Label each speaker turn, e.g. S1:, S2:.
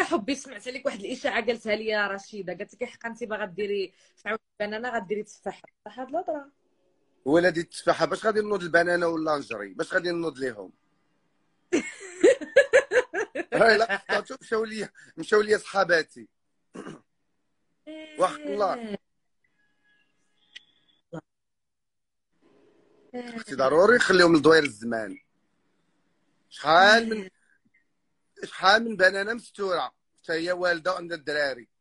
S1: حبي سمعت عليك واحد الاشاعه قالتها لي رشيده، قالت لك حقا انت باغا ديري في عود البنانه غديري تفاحه، صح هاد الهضره؟
S2: ولادي التفاحه باش غادي نوض البنانه واللانجري، باش غادي نوض ليهم؟ هاي لا قطعتو، مشاو ليا صحاباتي. وحق الله اختي ضروري نخليهم لدوير الزمان. شحال من بنانه مستوره حتى هي والده عندها الدراري.